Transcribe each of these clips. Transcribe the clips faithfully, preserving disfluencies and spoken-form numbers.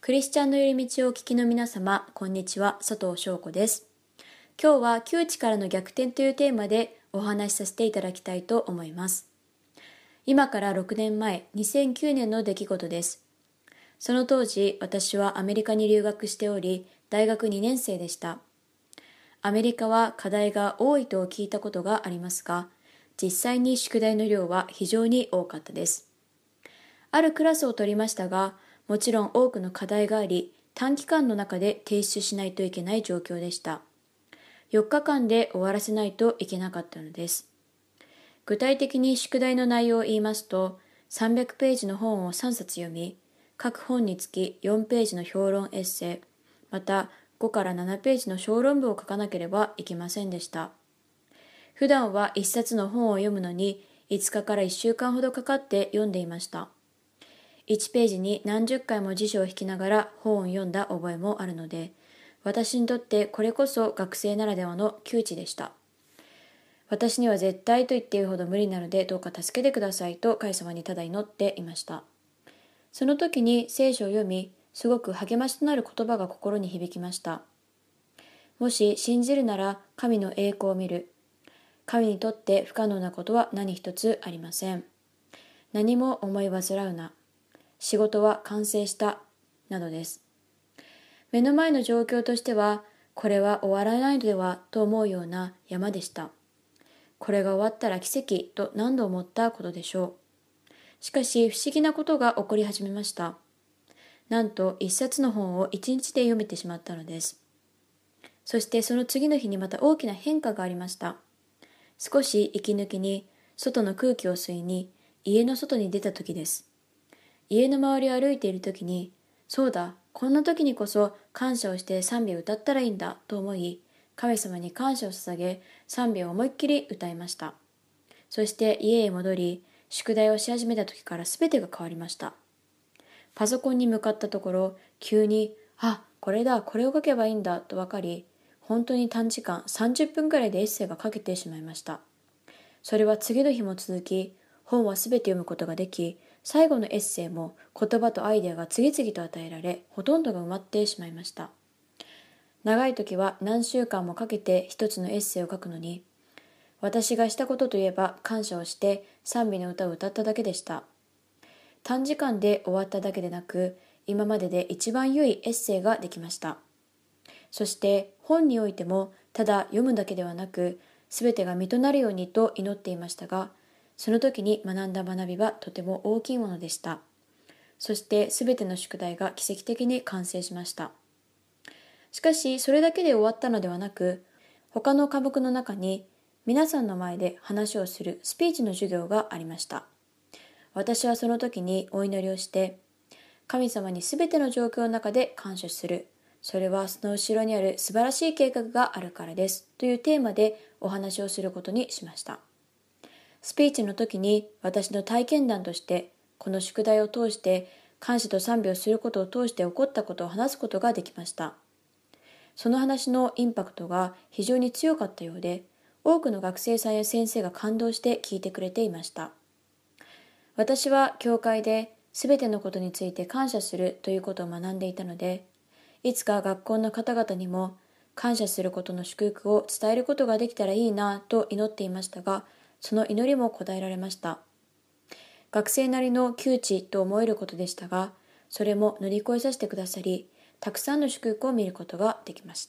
クリスチャンの寄り道をお聞きの皆様、こんにちは、佐藤翔子です。今日は窮地からの逆転というテーマでお話しさせていただきたいと思います。今からろくねんまえ、にせんきゅうねんの出来事です。その当時、私はアメリカに留学しており、大学にねん生でした。アメリカは課題が多いと聞いたことがありますが、実際に宿題の量は非常に多かったです。あるクラスを取りましたが、もちろん多くの課題があり、短期間の中で提出しないといけない状況でした。よっかかんで終わらせないといけなかったのです。具体的に宿題の内容を言いますと、さんびゃくページの本をさんさつ読み、各本につきよんページの評論エッセイ、またごからななページの小論文を書かなければいけませんでした。普段はいっさつの本を読むのにいつかからいっしゅうかんほどかかって読んでいました。いちページに何十回も辞書を引きながら本を読んだ覚えもあるので、私にとってこれこそ学生ならではの窮地でした。私には絶対と言っているほど無理なのでどうか助けてくださいと神様にただ祈っていました。その時に聖書を読み、すごく励ましとなる言葉が心に響きました。もし信じるなら神の栄光を見る。神にとって不可能なことは何一つありません。何も思い煩うな。仕事は完成した、などです。目の前の状況としては、これは終わらないのではと思うような山でした。これが終わったら奇跡と何度思ったことでしょう。しかし不思議なことが起こり始めました。なんと一冊の本を一日で読めてしまったのです。そしてその次の日にまた大きな変化がありました。少し息抜きに、外の空気を吸いに、家の外に出た時です。家の周りを歩いている時に、そうだ、こんな時にこそ感謝をして賛美を歌ったらいいんだと思い、神様に感謝を捧げ、賛美を思いっきり歌いました。そして家へ戻り、宿題をし始めた時から全てが変わりました。パソコンに向かったところ、急に、あ、これだ、これを書けばいいんだと分かり、本当に短時間さんじゅっぷんくらいでエッセイが書けてしまいました。それは次の日も続き、本は全て読むことができ、最後のエッセイも言葉とアイデアが次々と与えられ、ほとんどが埋まってしまいました。長い時は何週間もかけて一つのエッセイを書くのに、私がしたことといえば感謝をして賛美の歌を歌っただけでした。短時間で終わっただけでなく、今までで一番良いエッセイができました。そして本においてもただ読むだけではなく、すべてが実となるようにと祈っていましたが、その時に学んだ学びはとても大きいものでした。そしてすべての宿題が奇跡的に完成しました。しかしそれだけで終わったのではなく、他の科目の中に皆さんの前で話をするスピーチの授業がありました。私はその時にお祈りをして、神様にすべての状況の中で感謝する。それはその後ろにある素晴らしい計画があるからですというテーマでお話をすることにしました。スピーチの時に私の体験談としてこの宿題を通して感謝と賛美をすることを通して起こったことを話すことができました。その話のインパクトが非常に強かったようで、多くの学生さんや先生が感動して聞いてくれていました。私は教会で全てのことについて感謝するということを学んでいたので、いつか学校の方々にも感謝することの祝福を伝えることができたらいいなと祈っていましたが、その祈りも応えられました。学生なりの窮地と思えることでしたが、それも乗り越えさせてくださり、たくさんの祝福を見ることができました。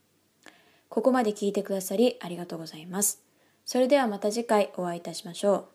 ここまで聞いてくださりありがとうございます。それではまた次回お会いいたしましょう。